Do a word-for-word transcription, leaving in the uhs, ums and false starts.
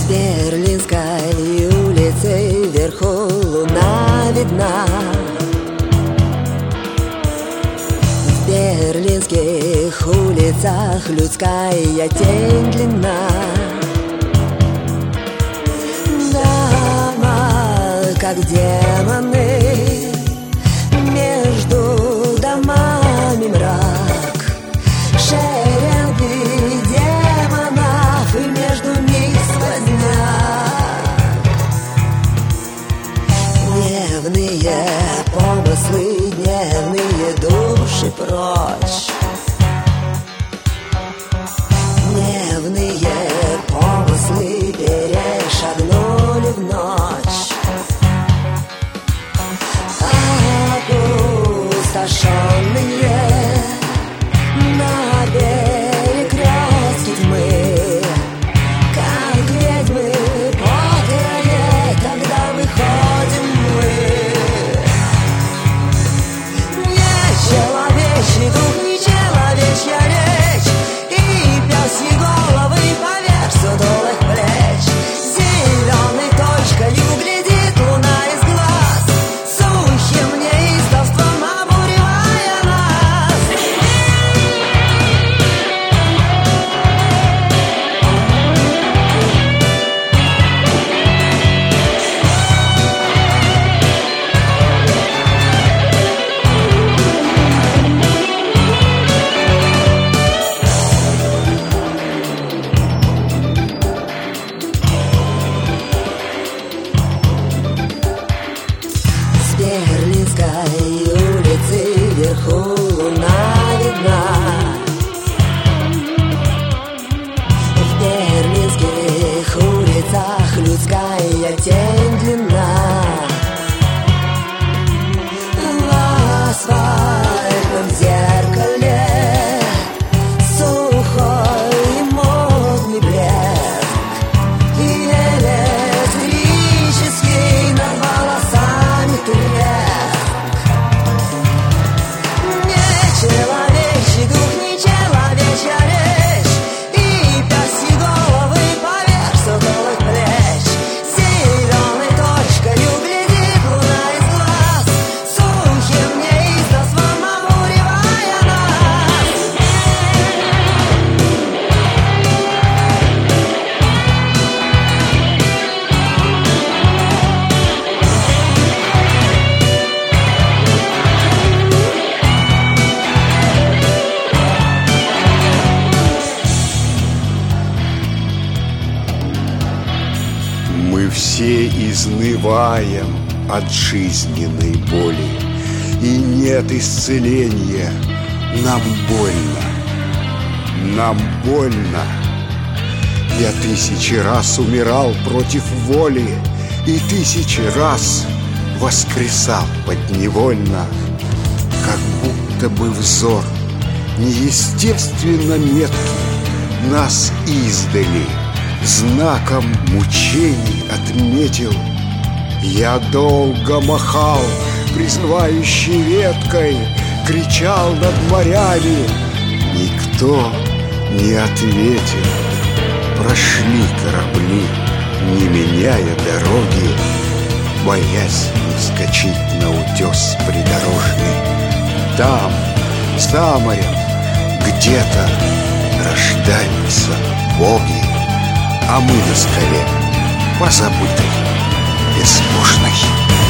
С Берлинской улицы вверху луна видна. В берлинских улицах людская тень длинна. Дома, как демоны, между домами мрак. Шеренги демонов, и между них сквозняк. Дневные помыслы, дневные души прочь. Дневные помыслы перешагнули в ночь. Опустошенные на перекрестке тьмы, как ведьмы потеряли, когда выходим мы. Не человечий дух, не человечья речь, и пёсьи головы поверх сутулых плеч. Зелёной точкою глядит луна из глаз, сухим неистовством обуревая нас. С Берлинской улицы вверху луна видна. В берлинских улицах людская тень длинна. В асфальтном зеркале сухой и модный блеск, и электрический над волосами треск. Не человечий дух, не человечья речь, и пёсьи головы поверх сутулых плеч. Зелёной точкою глядит луна из глаз, сухим неистовством обуревая нас. Мы все изнываем от жизненной боли, и нет исцеления. Нам больно, нам больно. Я тысячи раз умирал против воли, и тысячи раз воскресал подневольно, как будто бы взор неестественно меткий нас издали знаком мучений отметил. Я долго махал призывающей веткой, кричал над морями, никто не ответил. Прошли корабли, не меняя дороги, боясь не вскочить на утес придорожный. Там, за морем, где-то рождаются боги, а мы на скале позабытой, безбожной.